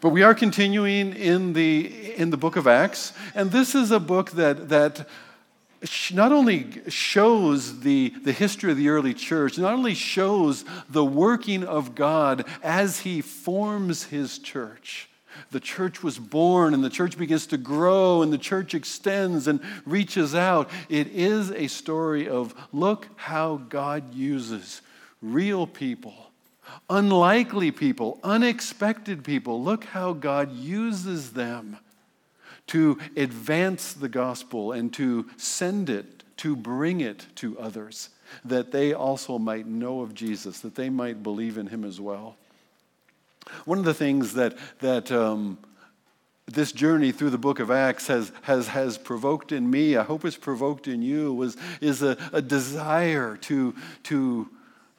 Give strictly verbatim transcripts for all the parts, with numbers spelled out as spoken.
But we are continuing in the in the book of Acts, and this is a book that that not only shows the, the history of the early church, not only shows the working of God as he forms his church. The church was born, and the church begins to grow, and the church extends and reaches out. It is a story of look how God uses real people, unlikely people, unexpected people. Look how God uses them to advance the gospel and to send it, to bring it to others, that they also might know of Jesus, that they might believe in him as well. One of the things that that um, this journey through the book of Acts has has has provoked in me, I hope it's provoked in you, was is a, a desire to to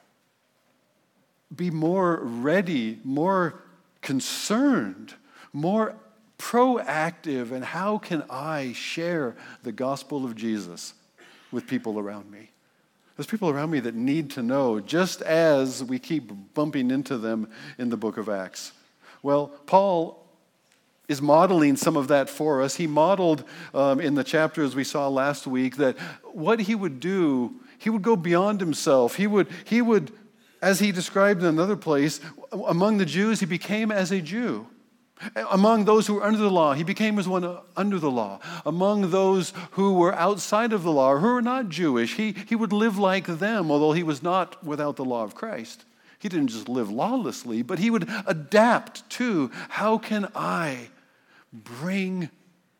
be more ready, more concerned, more proactive, and how can I share the gospel of Jesus with people around me? There's people around me that need to know, just as we keep bumping into them in the book of Acts. Well, Paul is modeling some of that for us. He modeled um, in the chapters we saw last week that what he would do, he would go beyond himself. He would, he would, as he described in another place, among the Jews, he became as a Jew. Among those who were under the law, he became as one under the law. Among those who were outside of the law, or who were not Jewish, he, he would live like them, although he was not without the law of Christ. He didn't just live lawlessly, but he would adapt to, how can I bring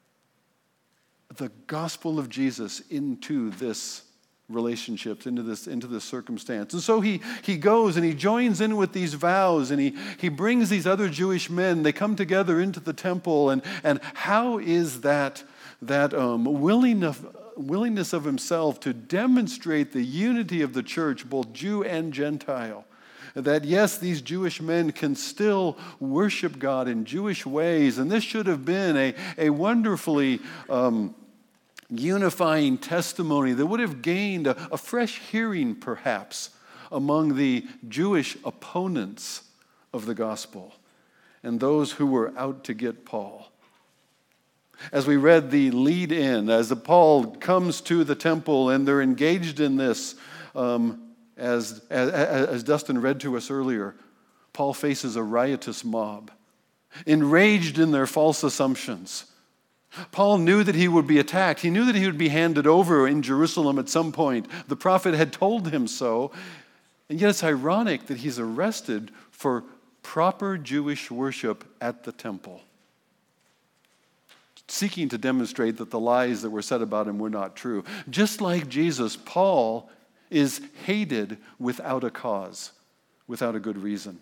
the gospel of Jesus into this relationships, into this into this circumstance. And so he he goes and he joins in with these vows, and he he brings these other Jewish men. They come together into the temple, and and how is that that um, willing of, willingness of himself to demonstrate the unity of the church, both Jew and Gentile? That yes, these Jewish men can still worship God in Jewish ways, and this should have been a a wonderfully um, unifying testimony that would have gained a, a fresh hearing, perhaps, among the Jewish opponents of the gospel and those who were out to get Paul. As we read the lead in, as the Paul comes to the temple and they're engaged in this, um, as, as, as Dustin read to us earlier, Paul faces a riotous mob, enraged in their false assumptions. Paul knew that he would be attacked. He knew that he would be handed over in Jerusalem at some point. The prophet had told him so. And yet it's ironic that he's arrested for proper Jewish worship at the temple, seeking to demonstrate that the lies that were said about him were not true. Just like Jesus, Paul is hated without a cause, without a good reason.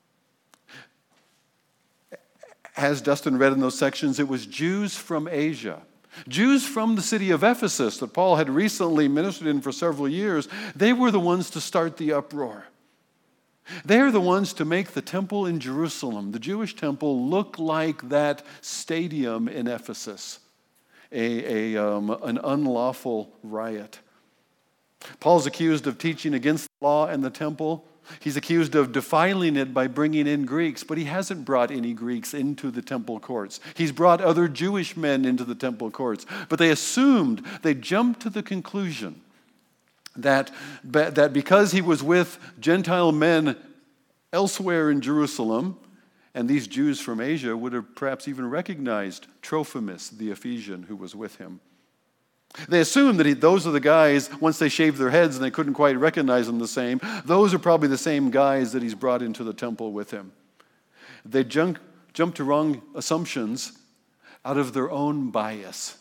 As Dustin read in those sections, it was Jews from Asia, Jews from the city of Ephesus that Paul had recently ministered in for several years. They were the ones to start the uproar. They are the ones to make the temple in Jerusalem, the Jewish temple, look like that stadium in Ephesus, a, a, um, an unlawful riot. Paul's accused of teaching against the law and the temple. He's accused of defiling it by bringing in Greeks, but he hasn't brought any Greeks into the temple courts. He's brought other Jewish men into the temple courts, but they assumed, they jumped to the conclusion that, that because he was with Gentile men elsewhere in Jerusalem, and these Jews from Asia would have perhaps even recognized Trophimus, the Ephesian, who was with him. They assumed that he, those are the guys, once they shaved their heads and they couldn't quite recognize them the same, those are probably the same guys that he's brought into the temple with him. They jump, jump to wrong assumptions out of their own bias,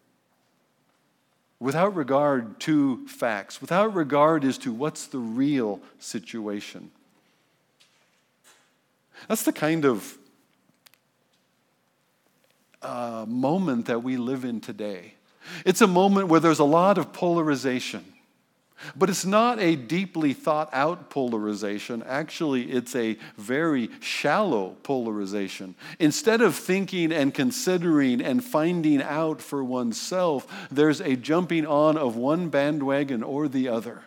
without regard to facts, without regard as to what's the real situation. That's the kind of uh, moment that we live in today. It's a moment where there's a lot of polarization, but it's not a deeply thought out polarization. Actually, it's a very shallow polarization. Instead of thinking and considering and finding out for oneself, there's a jumping on of one bandwagon or the other.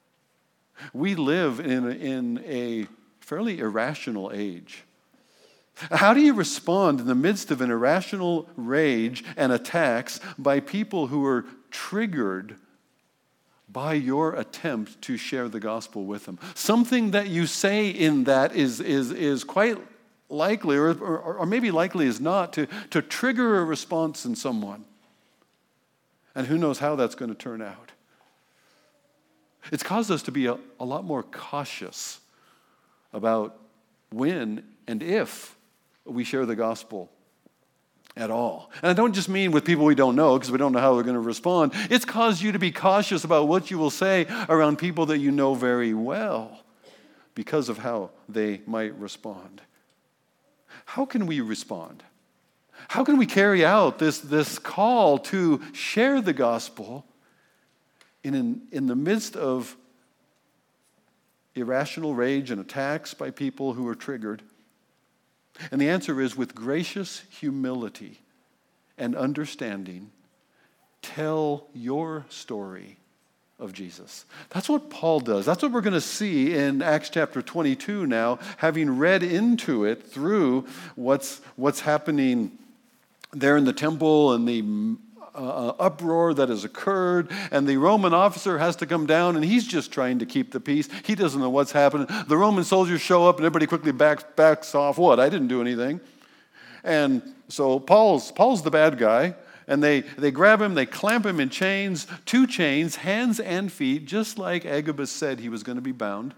We live in a, in a fairly irrational age. How do you respond in the midst of an irrational rage and attacks by people who are triggered by your attempt to share the gospel with them? Something that you say in that is, is, is quite likely, or, or, or maybe likely is not, to, to trigger a response in someone. And who knows how that's going to turn out. It's caused us to be a, a lot more cautious about when and if we share the gospel at all. And I don't just mean with people we don't know, because we don't know how they're going to respond. It's caused you to be cautious about what you will say around people that you know very well because of how they might respond. How can we respond? How can we carry out this, this call to share the gospel in, in, in the midst of irrational rage and attacks by people who are triggered? And the answer is, with gracious humility and understanding, tell your story of Jesus. That's what Paul does. That's what we're going to see in Acts chapter twenty-two now, having read into it through what's, what's happening there in the temple and the uh, uproar that has occurred, and the Roman officer has to come down, and he's just trying to keep the peace. He doesn't know what's happening. The Roman soldiers show up, and everybody quickly backs, backs off. What? I didn't do anything. And so Paul's, Paul's the bad guy, and they, they grab him, they clamp him in chains, two chains, hands and feet, just like Agabus said he was going to be bound.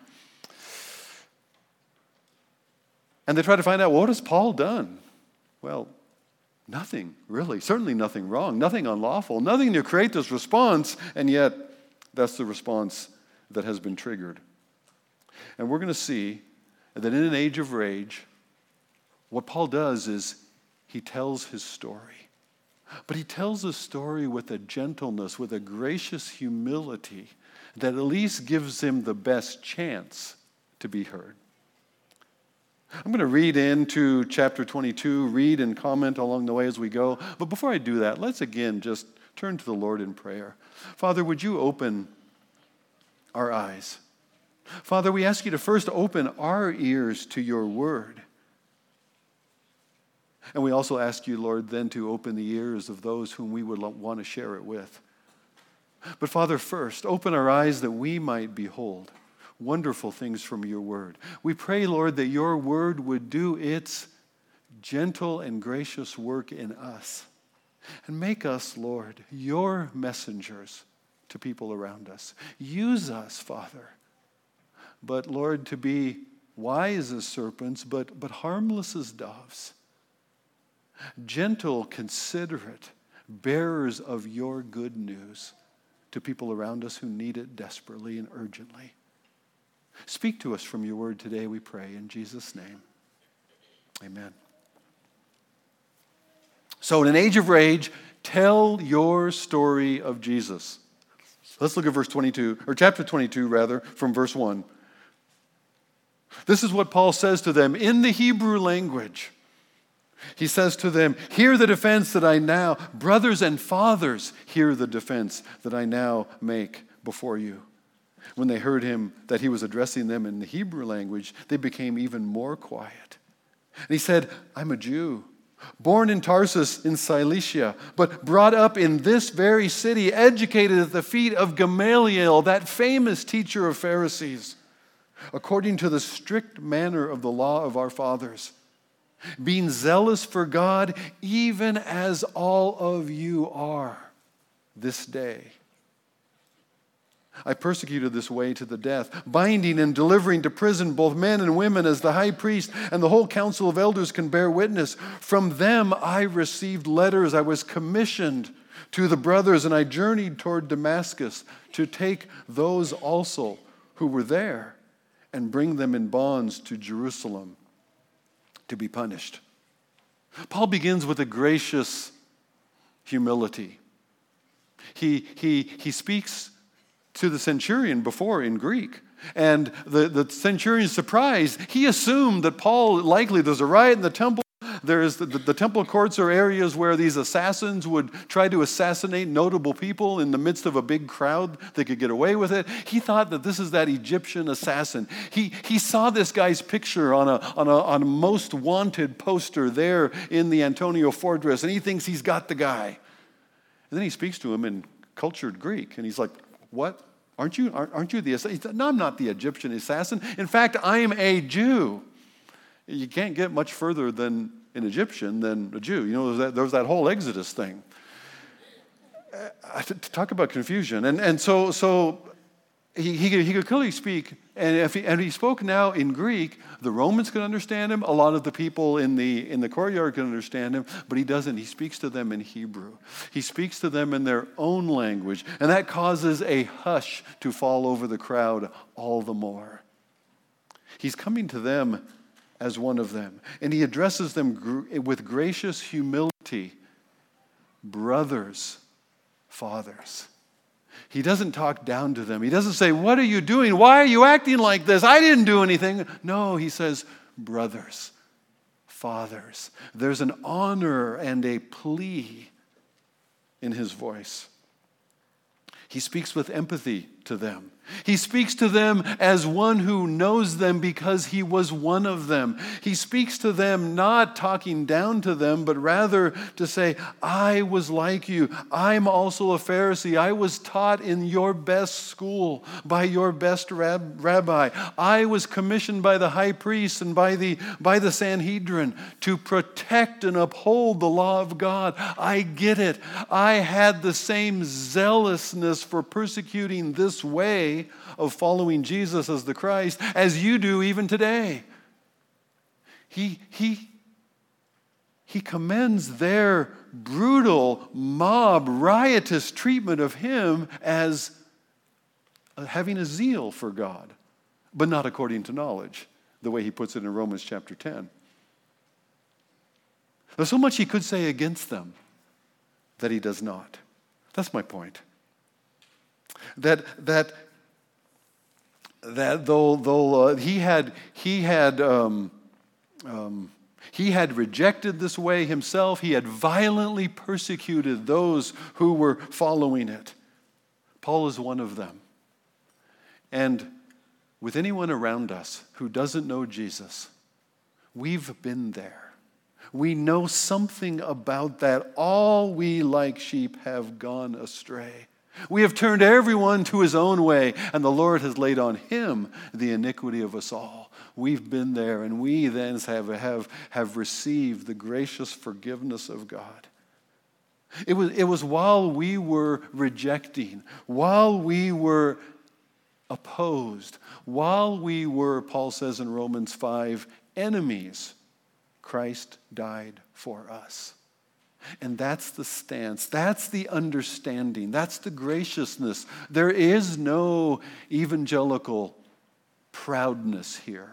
And they try to find out, what has Paul done? Well, nothing, really. Certainly nothing wrong, nothing unlawful, nothing to create this response, and yet that's the response that has been triggered. And we're going to see that in an age of rage, what Paul does is he tells his story. But he tells his story with a gentleness, with a gracious humility that at least gives him the best chance to be heard. I'm going to read into chapter twenty-two, read and comment along the way as we go. But before I do that, let's again just turn to the Lord in prayer. Father, would you open our eyes? Father, we ask you to first open our ears to your word. And we also ask you, Lord, then to open the ears of those whom we would want to share it with. But Father, first, open our eyes that we might behold wonderful things from your word. We pray, Lord, that your word would do its gentle and gracious work in us. And make us, Lord, your messengers to people around us. Use us, Father. But, Lord, to be wise as serpents, but, but harmless as doves. Gentle, considerate, bearers of your good news to people around us who need it desperately and urgently. Speak to us from your word today, we pray, in Jesus' name. Amen. So in an age of rage, tell your story of Jesus. Let's look at verse twenty-two, or chapter twenty-two, rather, from verse one. This is what Paul says to them in the Hebrew language. He says to them, hear the defense that I now, brothers and fathers, hear the defense that I now make before you. When they heard him, that he was addressing them in the Hebrew language, they became even more quiet. And he said, I'm a Jew, born in Tarsus in Cilicia, but brought up in this very city, educated at the feet of Gamaliel, that famous teacher of Pharisees, according to the strict manner of the law of our fathers, being zealous for God, even as all of you are this day. I persecuted this way to the death, binding and delivering to prison both men and women, as the high priest and the whole council of elders can bear witness. From them I received letters. I was commissioned to the brothers, and I journeyed toward Damascus to take those also who were there and bring them in bonds to Jerusalem to be punished. Paul begins with a gracious humility. He, he, he speaks to the centurion before in Greek. And the, the centurion's surprised. He assumed that Paul, likely there's a riot in the temple, There's the, the, the temple courts are areas where these assassins would try to assassinate notable people in the midst of a big crowd. They could get away with it. He thought that this is that Egyptian assassin. He, he saw this guy's picture on a, on, a, on a most wanted poster there in the Antonia fortress, and he thinks he's got the guy. And then he speaks to him in cultured Greek, and he's like, what? Aren't you, aren't, aren't you the assassin? He said, no, I'm not the Egyptian assassin. In fact, I am a Jew. You can't get much further than an Egyptian than a Jew. You know, there's that, there's that whole Exodus thing. Uh, to talk about confusion. And, and so, so he, he, could, he could clearly speak, and if he, and he spoke now in Greek, the Romans could understand him, a lot of the people in the, in the courtyard could understand him, but he doesn't. He speaks to them in Hebrew. He speaks to them in their own language, and that causes a hush to fall over the crowd all the more. He's coming to them as one of them, and he addresses them gr- with gracious humility, brothers, fathers. He doesn't talk down to them. He doesn't say, what are you doing? Why are you acting like this? I didn't do anything. No, he says, brothers, fathers. There's an honor and a plea in his voice. He speaks with empathy to them. He speaks to them as one who knows them because he was one of them. He speaks to them not talking down to them, but rather to say, I was like you. I'm also a Pharisee. I was taught in your best school by your best rab- rabbi. I was commissioned by the high priest and by the, by the Sanhedrin to protect and uphold the law of God. I get it. I had the same zealousness for persecuting this way of following Jesus as the Christ as you do even today. He, he, he commends their brutal, mob, riotous treatment of him as having a zeal for God, but not according to knowledge, the way he puts it in Romans chapter ten. There's so much he could say against them that he does not. That's my point. That that that though though uh, he had he had um, um, he had rejected this way himself, he had violently persecuted those who were following it. Paul is one of them. And with anyone around us who doesn't know Jesus, we've been there. We know something about that. All we like sheep have gone astray. We have turned everyone to his own way, and the Lord has laid on him the iniquity of us all. We've been there, and we then have, have, have received the gracious forgiveness of God. It was, it was while we were rejecting, while we were opposed, while we were, Paul says in Romans five, enemies, Christ died for us. And that's the stance. That's the understanding. That's the graciousness. There is no evangelical proudness here.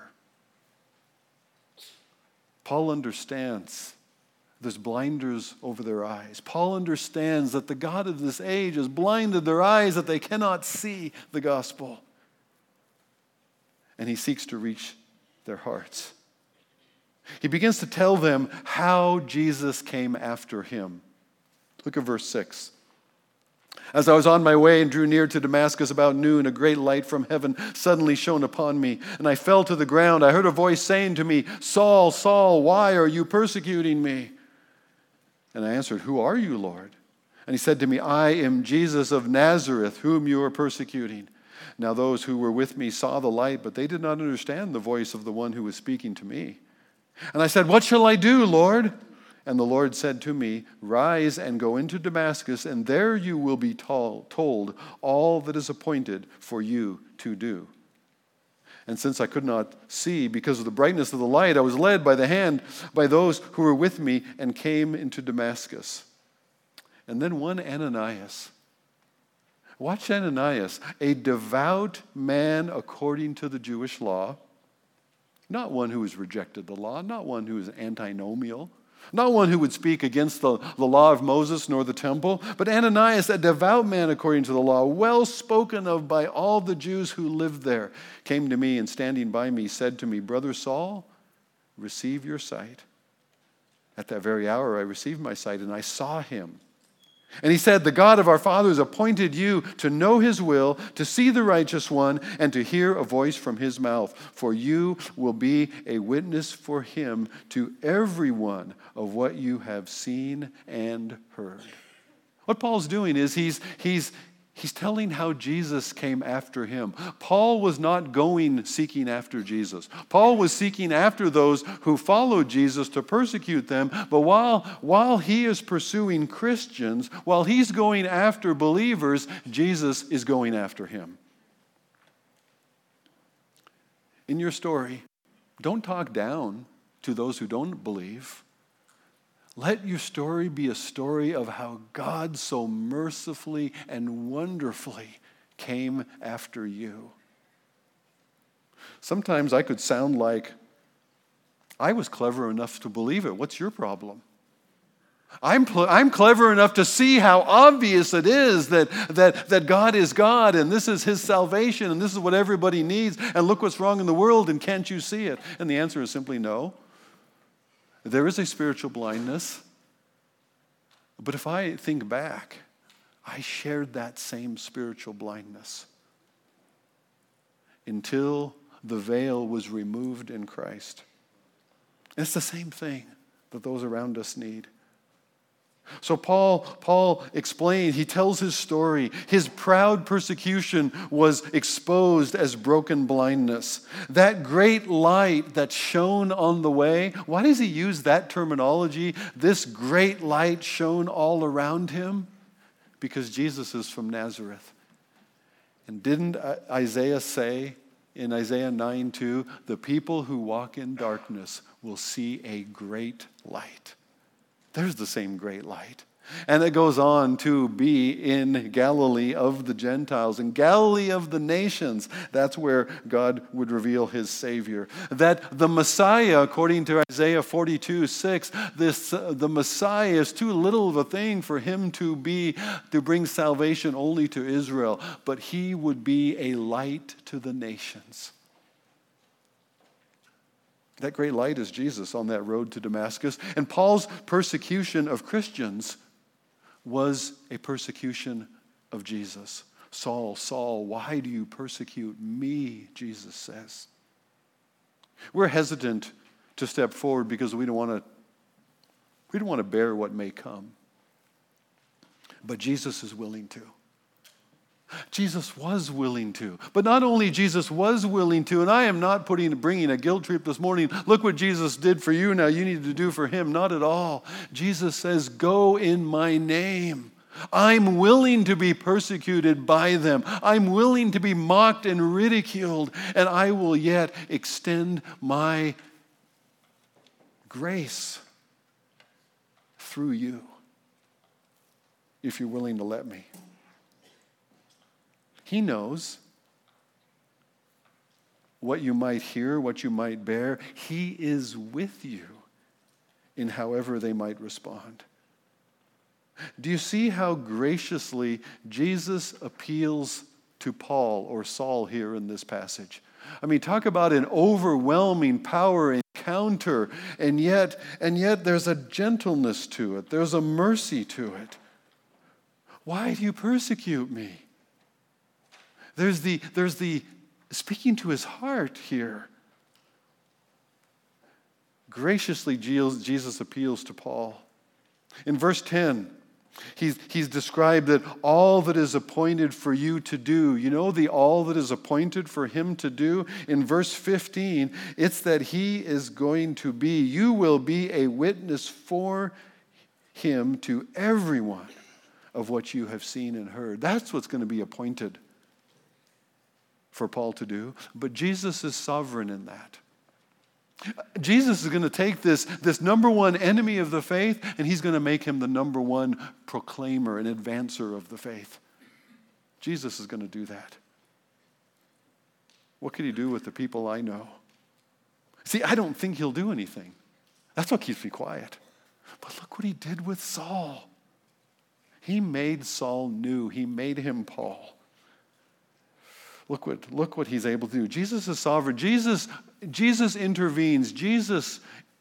Paul understands there's blinders over their eyes. Paul understands that the God of this age has blinded their eyes that they cannot see the gospel. And he seeks to reach their hearts. He begins to tell them how Jesus came after him. Look at verse six. As I was on my way and drew near to Damascus about noon, a great light from heaven suddenly shone upon me, and I fell to the ground. I heard a voice saying to me, Saul, Saul, why are you persecuting me? And I answered, Who are you, Lord? And he said to me, I am Jesus of Nazareth, whom you are persecuting. Now those who were with me saw the light, but they did not understand the voice of the one who was speaking to me. And I said, What shall I do, Lord? And the Lord said to me, Rise and go into Damascus, and there you will be told all that is appointed for you to do. And since I could not see because of the brightness of the light, I was led by the hand by those who were with me and came into Damascus. And then one Ananias. Watch Ananias, a devout man according to the Jewish law. Not one who has rejected the law, not one who is antinomial, not one who would speak against the, the law of Moses nor the temple, but Ananias, a devout man according to the law, well spoken of by all the Jews who lived there, came to me and standing by me said to me, Brother Saul, receive your sight. At that very hour I received my sight, and I saw him. And he said, the God of our fathers appointed you to know his will, to see the righteous one, and to hear a voice from his mouth. For you will be a witness for him to everyone of what you have seen and heard. What Paul's doing is he's, he's, he's telling how Jesus came after him. Paul was not going seeking after Jesus. Paul was seeking after those who followed Jesus to persecute them. But while, while he is pursuing Christians, while he's going after believers, Jesus is going after him. In your story, don't talk down to those who don't believe. Let your story be a story of how God so mercifully and wonderfully came after you. Sometimes I could sound like I was clever enough to believe it. What's your problem? I'm, pl- I'm clever enough to see how obvious it is that, that, that God is God and this is his salvation and this is what everybody needs and look what's wrong in the world and can't you see it? And the answer is simply no. There is a spiritual blindness. But if I think back, I shared that same spiritual blindness until the veil was removed in Christ. It's the same thing that those around us need. So Paul, Paul explained, he tells his story. His proud persecution was exposed as broken blindness. That great light that shone on the way, why does he use that terminology? This great light shone all around him? Because Jesus is from Nazareth. And didn't Isaiah say in Isaiah nine two, the people who walk in darkness will see a great light. There's the same great light. And it goes on to be in Galilee of the Gentiles, in Galilee of the nations. That's where God would reveal his Savior. That the Messiah, according to Isaiah forty-two six, this uh, the Messiah is too little of a thing for him to be to bring salvation only to Israel, but he would be a light to the nations. That great light is Jesus on that road to Damascus. And Paul's persecution of Christians was a persecution of Jesus. Saul, Saul, why do you persecute me? Jesus says. We're hesitant to step forward because we don't want to we don't want to bear what may come. But Jesus is willing to. Jesus was willing to. But not only Jesus was willing to, and I am not putting, bringing a guilt trip this morning, look what Jesus did for you, now you need to do for him. Not at all. Jesus says, go in my name. I'm willing to be persecuted by them. I'm willing to be mocked and ridiculed, and I will yet extend my grace through you if you're willing to let me. He knows what you might hear, what you might bear. He is with you in however they might respond. Do you see how graciously Jesus appeals to Paul or Saul here in this passage? I mean, talk about an overwhelming power encounter, and yet, and yet there's a gentleness to it. There's a mercy to it. Why do you persecute me? There's the, there's the speaking to his heart here. Graciously, Jesus appeals to Paul. In verse ten, he's, he's described that all that is appointed for you to do, you know the all that is appointed for him to do? In verse fifteen, it's that he is going to be, you will be a witness for him to everyone of what you have seen and heard. That's what's going to be appointed for Paul to do, but Jesus is sovereign in that. Jesus is going to take this, this number one enemy of the faith, and he's going to make him the number one proclaimer and advancer of the faith. Jesus is going to do that. What could he do with the people I know? See, I don't think he'll do anything. That's what keeps me quiet. But look what he did with Saul. He made Saul new. He made him Paul. Look what, look what he's able to do. Jesus is sovereign. Jesus, Jesus intervenes. Jesus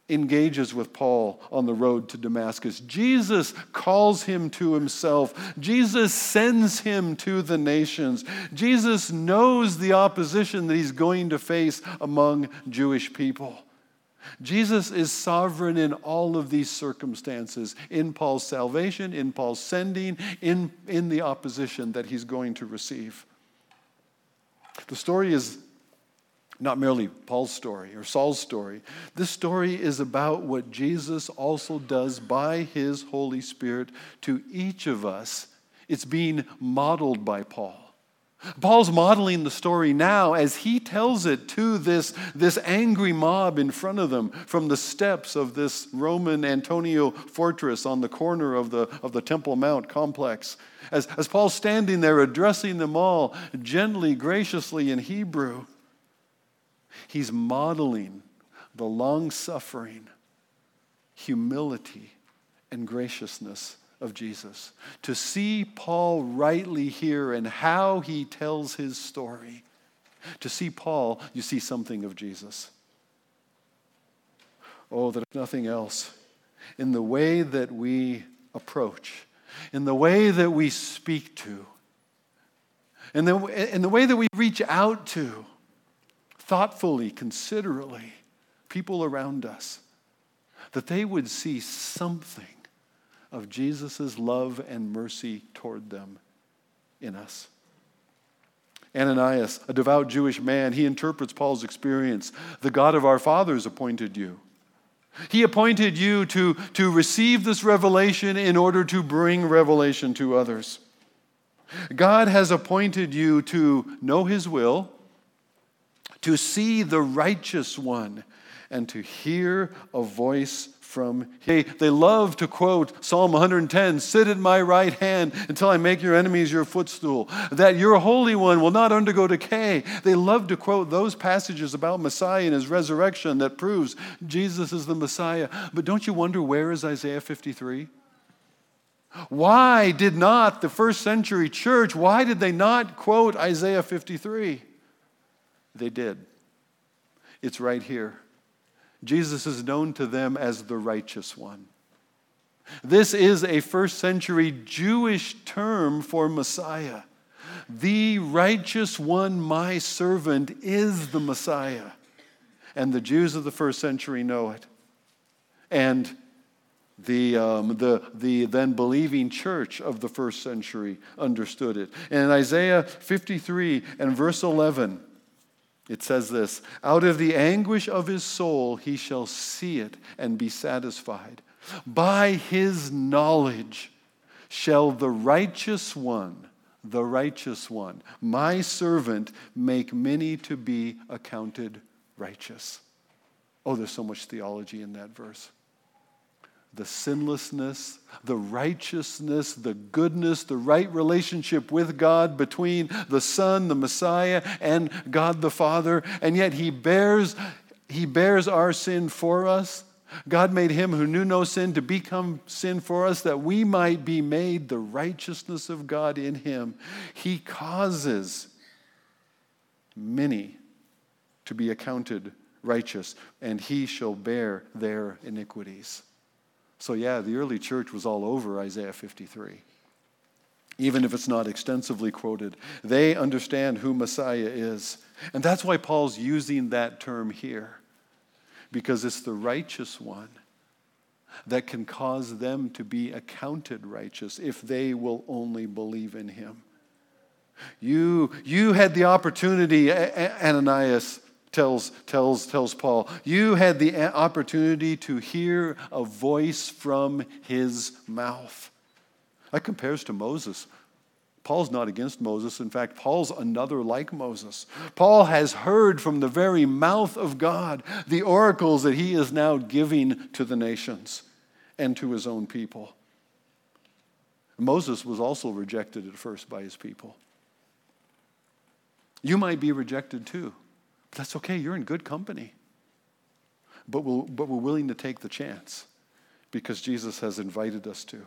engages with Paul on the road to Damascus. Jesus calls him to himself. Jesus sends him to the nations. Jesus knows the opposition that he's going to face among Jewish people. Jesus is sovereign in all of these circumstances, in Paul's salvation, in Paul's sending, in, in the opposition that he's going to receive. The story is not merely Paul's story or Saul's story. This story is about what Jesus also does by his Holy Spirit to each of us. It's being modeled by Paul. Paul's modeling the story now as he tells it to this, this angry mob in front of them from the steps of this Roman Antonio fortress on the corner of the, of the Temple Mount complex. As, as Paul's standing there addressing them all gently, graciously in Hebrew, he's modeling the long-suffering, humility, and graciousness of Jesus. To see Paul rightly here and how he tells his story, to see Paul, you see something of Jesus. Oh, that if nothing else, in the way that we approach, in the way that we speak to, in the, in the way that we reach out to, thoughtfully, considerately, people around us, that they would see something of Jesus' love and mercy toward them in us. Ananias, a devout Jewish man, he interprets Paul's experience. The God of our fathers appointed you. He appointed you to, to receive this revelation in order to bring revelation to others. God has appointed you to know his will, to see the righteous one, and to hear a voice from him. They, they love to quote Psalm one hundred ten, sit at my right hand until I make your enemies your footstool, that your Holy One will not undergo decay. They love to quote those passages about Messiah and his resurrection that proves Jesus is the Messiah. But don't you wonder, where is Isaiah fifty-three? Why did not the first century church, why did they not quote Isaiah fifty-three? They did. It's right here. Jesus is known to them as the righteous one. This is a first century Jewish term for Messiah. The righteous one, my servant, is the Messiah. And the Jews of the first century know it. And the, um, the, the then believing church of the first century understood it. And in Isaiah fifty-three and verse eleven, it says this, out of the anguish of his soul he shall see it and be satisfied. By his knowledge shall the righteous one, the righteous one, my servant, make many to be accounted righteous. Oh, there's so much theology in that verse. The sinlessness, the righteousness, the goodness, the right relationship with God between the Son, the Messiah, and God the Father. And yet he bears, he bears our sin for us. God made him who knew no sin to become sin for us, that we might be made the righteousness of God in him. He causes many to be accounted righteous, and he shall bear their iniquities. So yeah, the early church was all over Isaiah fifty-three. Even if it's not extensively quoted, they understand who Messiah is. And that's why Paul's using that term here, because it's the righteous one that can cause them to be accounted righteous if they will only believe in him. You, you had the opportunity, Ananias tells, tells, tells Paul, you had the opportunity to hear a voice from his mouth. That compares to Moses. Paul's not against Moses. In fact, Paul's another like Moses. Paul has heard from the very mouth of God the oracles that he is now giving to the nations and to his own people. Moses was also rejected at first by his people. You might be rejected too. That's okay, you're in good company. But, we'll, but we're willing to take the chance because Jesus has invited us to.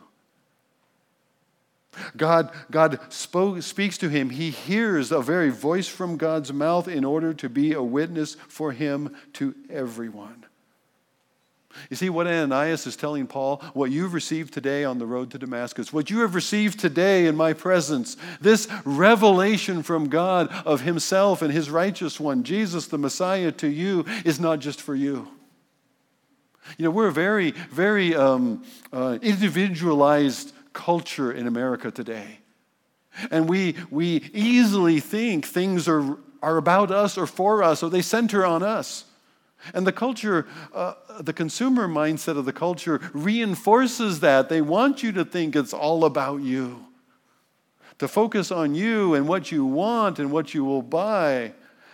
God, God spoke, speaks to him. He hears a very voice from God's mouth in order to be a witness for him to everyone. You see, what Ananias is telling Paul, what you've received today on the road to Damascus, what you have received today in my presence, this revelation from God of himself and his righteous one, Jesus the Messiah, to you is not just for you. You know, we're a very, very um, uh, individualized culture in America today. And we we easily think things are, are about us or for us, or they center on us. And the culture, uh, the consumer mindset of the culture reinforces that. They want you to think it's all about you, to focus on you and what you want and what you will buy.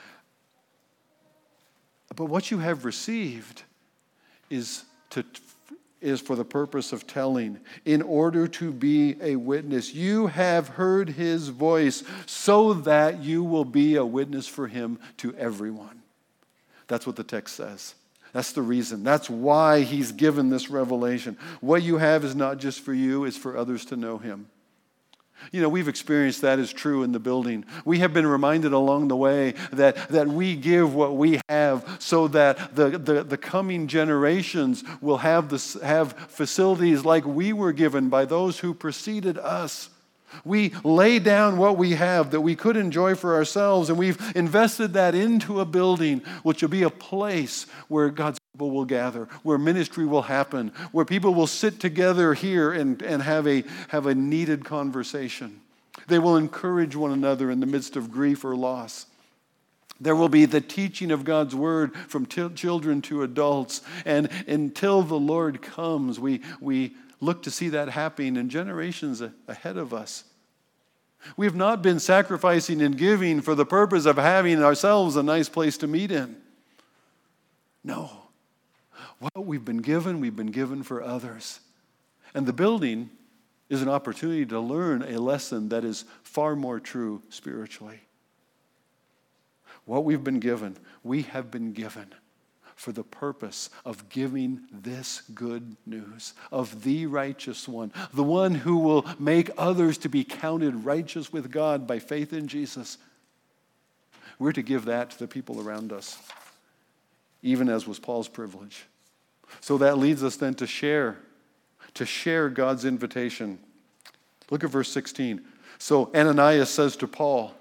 But what you have received is to is for the purpose of telling, in order to be a witness. You have heard his voice so that you will be a witness for him to everyone. That's what the text says. That's the reason. That's why he's given this revelation. What you have is not just for you, it's for others to know him. You know, we've experienced that is true in the building. We have been reminded along the way that, that we give what we have so that the, the, the coming generations will have, this, have facilities like we were given by those who preceded us. We lay down what we have that we could enjoy for ourselves, and we've invested that into a building which will be a place where God's people will gather, where ministry will happen, where people will sit together here and, and have a, have a needed conversation. They will encourage one another in the midst of grief or loss. There will be the teaching of God's word from t- children to adults, and until the Lord comes, we we look to see that happening in generations ahead of us. We have not been sacrificing and giving for the purpose of having ourselves a nice place to meet in. No. What we've been given, we've been given for others. And the building is an opportunity to learn a lesson that is far more true spiritually. What we've been given, we have been given for the purpose of giving this good news of the righteous one, the one who will make others to be counted righteous with God by faith in Jesus. We're to give that to the people around us, even as was Paul's privilege. So that leads us then to share, to share God's invitation. Look at verse sixteen. So Ananias says to Paul,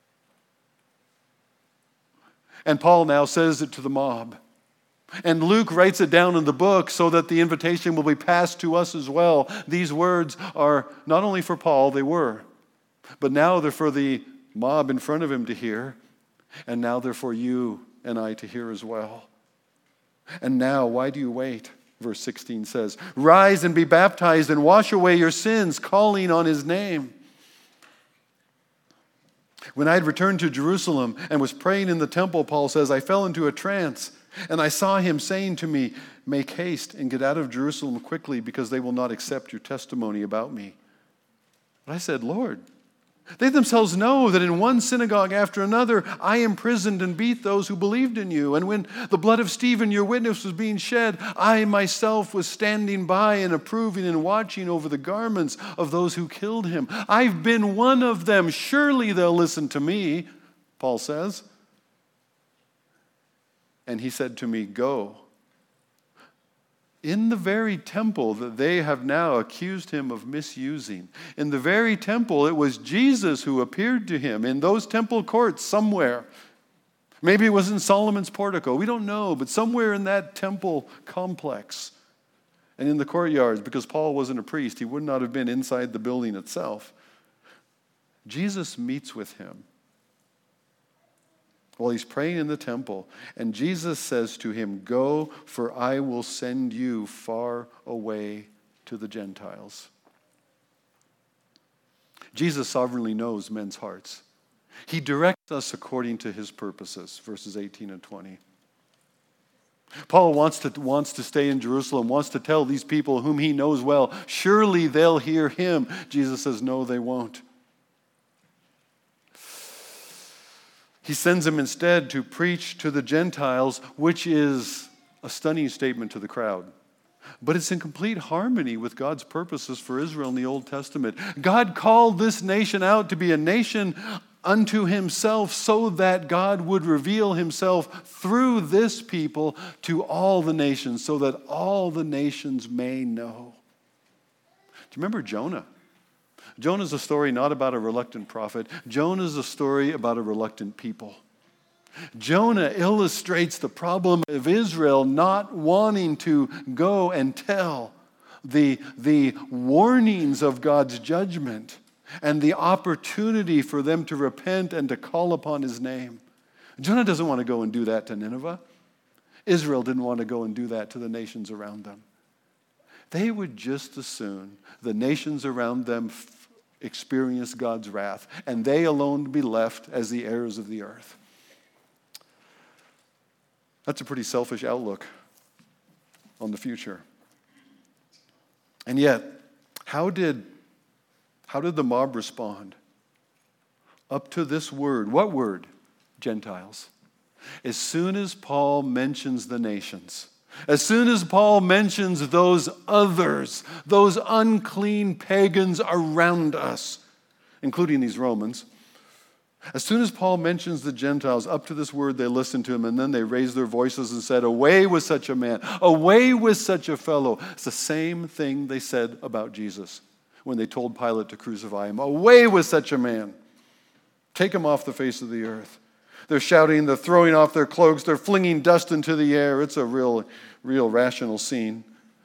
and Paul now says it to the mob. And Luke writes it down in the book so that the invitation will be passed to us as well. These words are not only for Paul, they were, but now they're for the mob in front of him to hear, and now they're for you and I to hear as well. And now, why do you wait? Verse sixteen says, rise and be baptized and wash away your sins, calling on his name. When I had returned to Jerusalem and was praying in the temple, Paul says, I fell into a trance. And I saw him saying to me, make haste and get out of Jerusalem quickly, because they will not accept your testimony about me. But I said, Lord, they themselves know that in one synagogue after another I imprisoned and beat those who believed in you. And when the blood of Stephen, your witness, was being shed, I myself was standing by and approving and watching over the garments of those who killed him. I've been one of them. Surely they'll listen to me, Paul says. And he said to me, go. In the very temple that they have now accused him of misusing, in the very temple, it was Jesus who appeared to him in those temple courts somewhere. Maybe it was in Solomon's portico. We don't know, but somewhere in that temple complex and in the courtyards, because Paul wasn't a priest, he would not have been inside the building itself. Jesus meets with him while he's praying in the temple, and Jesus says to him, go, for I will send you far away to the Gentiles. Jesus sovereignly knows men's hearts. He directs us according to his purposes, verses eighteen and twenty. Paul wants to, wants to stay in Jerusalem, wants to tell these people whom he knows well, surely they'll hear him. Jesus says, no, they won't. He sends him instead to preach to the Gentiles, which is a stunning statement to the crowd. But it's in complete harmony with God's purposes for Israel in the Old Testament. God called this nation out to be a nation unto himself so that God would reveal himself through this people to all the nations, so that all the nations may know. Do you remember Jonah? Jonah is a story not about a reluctant prophet. Jonah is a story about a reluctant people. Jonah illustrates the problem of Israel not wanting to go and tell the, the warnings of God's judgment and the opportunity for them to repent and to call upon his name. Jonah doesn't want to go and do that to Nineveh. Israel didn't want to go and do that to the nations around them. They would just as soon the nations around them f- experience God's wrath, and they alone be left as the heirs of the earth. That's a pretty selfish outlook on the future. And yet, how did, how did the mob respond? Up to this word. What word? Gentiles. As soon as Paul mentions the nations, as soon as Paul mentions those others, those unclean pagans around us, including these Romans, as soon as Paul mentions the Gentiles, up to this word they listened to him, and then they raised their voices and said, "Away with such a man, away with such a fellow." It's the same thing they said about Jesus when they told Pilate to crucify him. "Away with such a man. Take him off the face of the earth." They're shouting, they're throwing off their cloaks, they're flinging dust into the air. It's a real, real rational scene.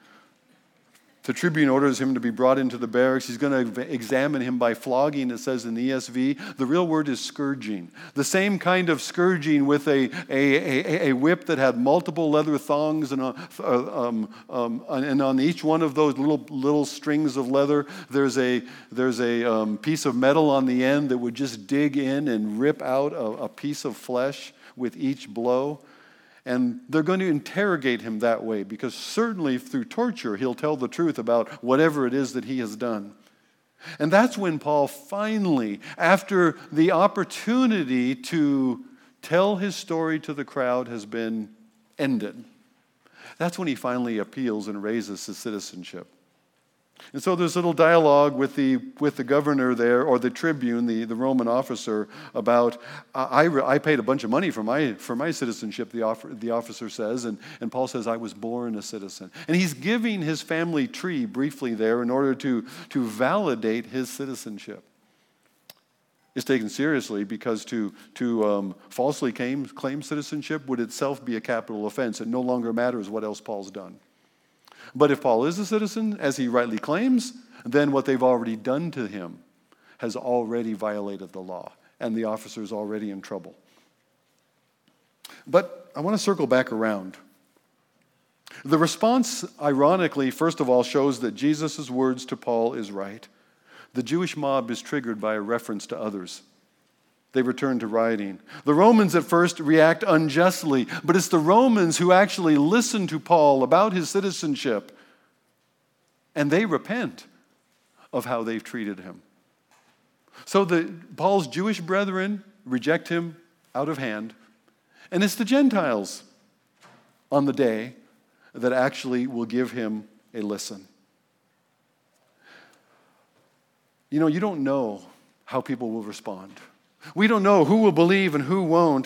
The tribune orders him to be brought into the barracks. He's going to examine him by flogging, it says in the E S V. The real word is scourging. The same kind of scourging with a, a, a, a whip that had multiple leather thongs, and, uh, um, um, and on each one of those little little strings of leather, there's a, there's a um, piece of metal on the end that would just dig in and rip out a, a piece of flesh with each blow. And they're going to interrogate him that way, because certainly through torture he'll tell the truth about whatever it is that he has done. And that's when Paul finally, after the opportunity to tell his story to the crowd has been ended, that's when he finally appeals and raises his citizenship. And so there's a little dialogue with the with the governor there, or the tribune, the, the Roman officer, about, I, I paid a bunch of money for my for my citizenship, the, offer, the officer says, and, and Paul says, I was born a citizen. And he's giving his family tree briefly there in order to, to validate his citizenship. It's taken seriously because to, to um, falsely claim, claim citizenship would itself be a capital offense. It no longer matters what else Paul's done. But if Paul is a citizen, as he rightly claims, then what they've already done to him has already violated the law, and the officer is already in trouble. But I want to circle back around. The response, ironically, first of all, shows that Jesus' words to Paul is right. The Jewish mob is triggered by a reference to others. They return to rioting. The Romans at first react unjustly, but it's the Romans who actually listen to Paul about his citizenship, and they repent of how they've treated him. So the Paul's Jewish brethren reject him out of hand, and it's the Gentiles on the day that actually will give him a listen. You know, you don't know how people will respond. We don't know who will believe and who won't.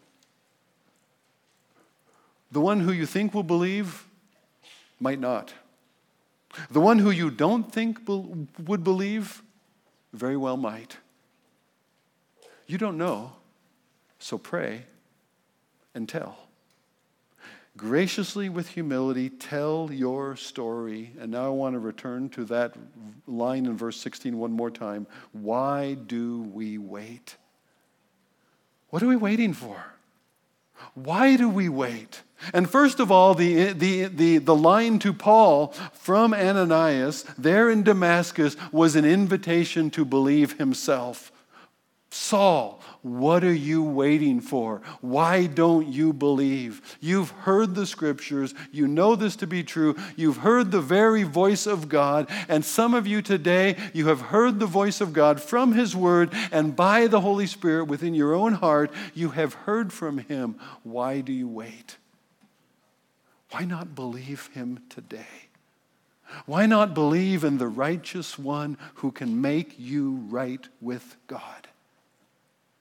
The one who you think will believe might not. The one who you don't think be- would believe very well might. You don't know, so pray and tell. Graciously, with humility, tell your story. And now I want to return to that line in verse sixteen one more time. Why do we wait? What are we waiting for? Why do we wait? And first of all, the, the, the, the line to Paul from Ananias there in Damascus was an invitation to believe himself. Saul, what are you waiting for? Why don't you believe? You've heard the scriptures. You know this to be true. You've heard the very voice of God. And some of you today, you have heard the voice of God from his word, and by the Holy Spirit within your own heart, you have heard from him. Why do you wait? Why not believe him today? Why not believe in the righteous one who can make you right with God?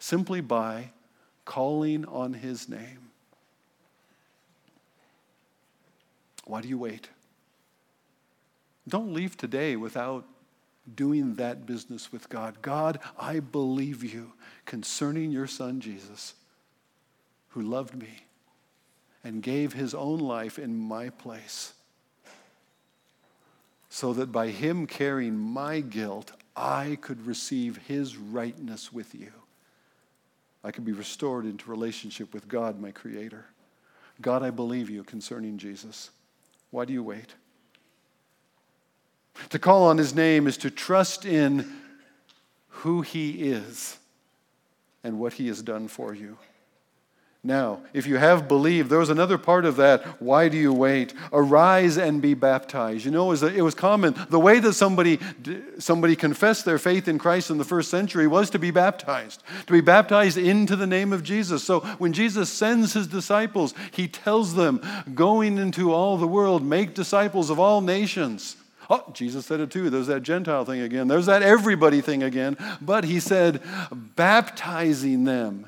simply by calling on his name. Why do you wait? Don't leave today without doing that business with God. God, I believe you concerning your son Jesus, who loved me and gave his own life in my place, so that by him carrying my guilt, I could receive his rightness with you. I could be restored into relationship with God, my Creator. God, I believe you concerning Jesus. Why do you wait? To call on his name is to trust in who he is and what he has done for you. Now, if you have believed, there was another part of that. Why do you wait? Arise and be baptized. You know, it was, it was common. The way that somebody, somebody confessed their faith in Christ in the first century was to be baptized, to be baptized into the name of Jesus. So when Jesus sends his disciples, he tells them, going into all the world, make disciples of all nations. Oh, Jesus said it too. There's that Gentile thing again. There's that everybody thing again. But he said, baptizing them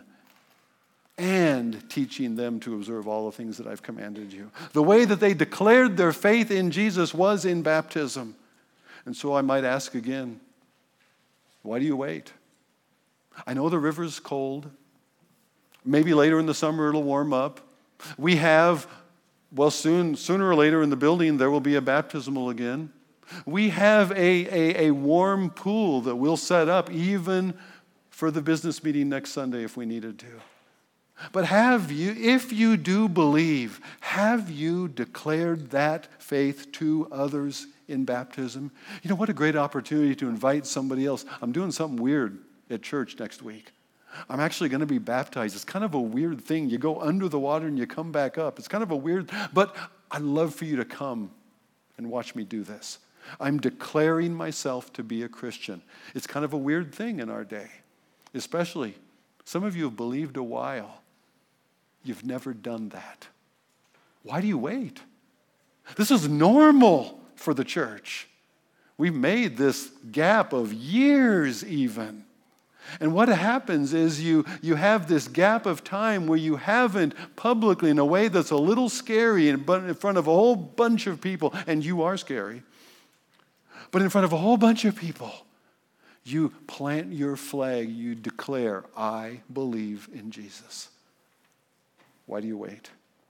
and teaching them to observe all the things that I've commanded you. The way that they declared their faith in Jesus was in baptism. And so I might ask again, why do you wait? I know the river's cold. Maybe later in the summer it'll warm up. We have, well, soon, sooner or later in the building there will be a baptismal again. We have a, a, a warm pool that we'll set up even for the business meeting next Sunday if we needed to. But have you, if you do believe, have you declared that faith to others in baptism? You know, what a great opportunity to invite somebody else. I'm doing something weird at church next week. I'm actually going to be baptized. It's kind of a weird thing. You go under the water and you come back up. It's kind of a weird, but I'd love for you to come and watch me do this. I'm declaring myself to be a Christian. It's kind of a weird thing in our day, especially some of you have believed a while. You've never done that. Why do you wait? This is normal for the church. We've made this gap of years even. And what happens is you, you have this gap of time where you haven't publicly, in a way that's a little scary, in front of a whole bunch of people, and you are scary, but in front of a whole bunch of people, you plant your flag, you declare, I believe in Jesus. Why do you wait?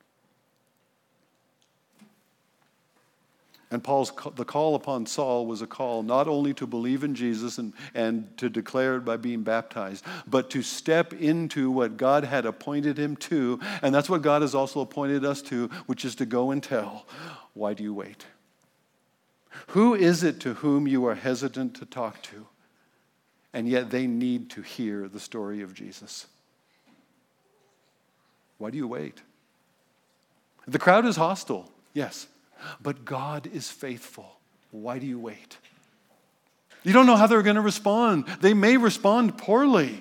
And Paul's the call upon Saul was a call not only to believe in Jesus and, and to declare it by being baptized, but to step into what God had appointed him to, and that's what God has also appointed us to, which is to go and tell. Why do you wait? Who is it to whom you are hesitant to talk to, and yet they need to hear the story of Jesus? Why do you wait? The crowd is hostile, yes, but God is faithful. Why do you wait? You don't know how they're going to respond. They may respond poorly,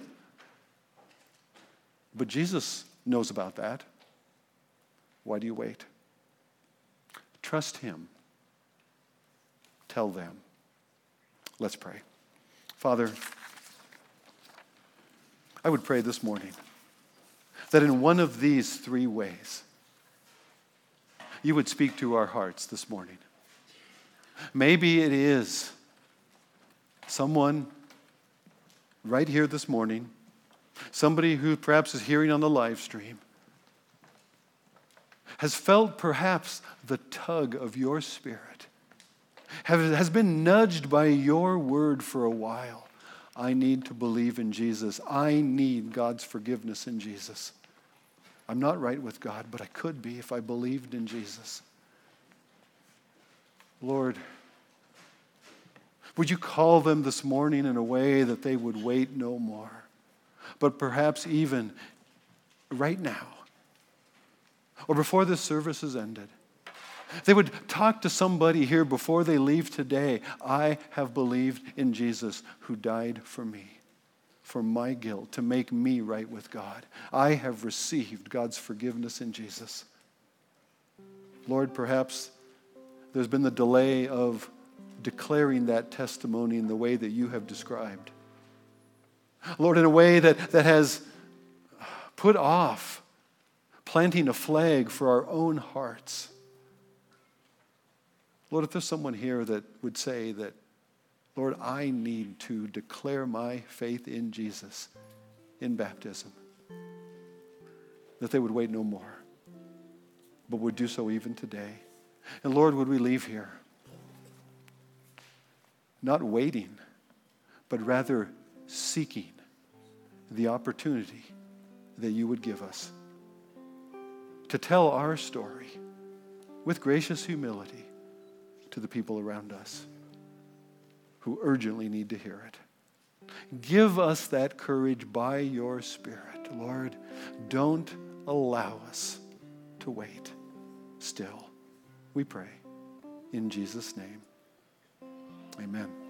but Jesus knows about that. Why do you wait? Trust him. Tell them. Let's pray. Father, I would pray this morning that in one of these three ways, you would speak to our hearts this morning. Maybe it is someone right here this morning, somebody who perhaps is hearing on the live stream, has felt perhaps the tug of your Spirit, has been nudged by your word for a while. I need to believe in Jesus. I need God's forgiveness in Jesus. I'm not right with God, but I could be if I believed in Jesus. Lord, would you call them this morning in a way that they would wait no more, but perhaps even right now, or before this service is ended, they would talk to somebody here before they leave today. I have believed in Jesus who died for me, for my guilt, to make me right with God. I have received God's forgiveness in Jesus. Lord, perhaps there's been the delay of declaring that testimony in the way that you have described. Lord, in a way that, that has put off planting a flag for our own hearts. Lord, if there's someone here that would say that, Lord, I need to declare my faith in Jesus in baptism, that they would wait no more, but would do so even today. And Lord, would we leave here not waiting, but rather seeking the opportunity that you would give us to tell our story with gracious humility to the people around us who urgently need to hear it. Give us that courage by your Spirit, Lord. Don't allow us to wait still. We pray in Jesus' name. Amen.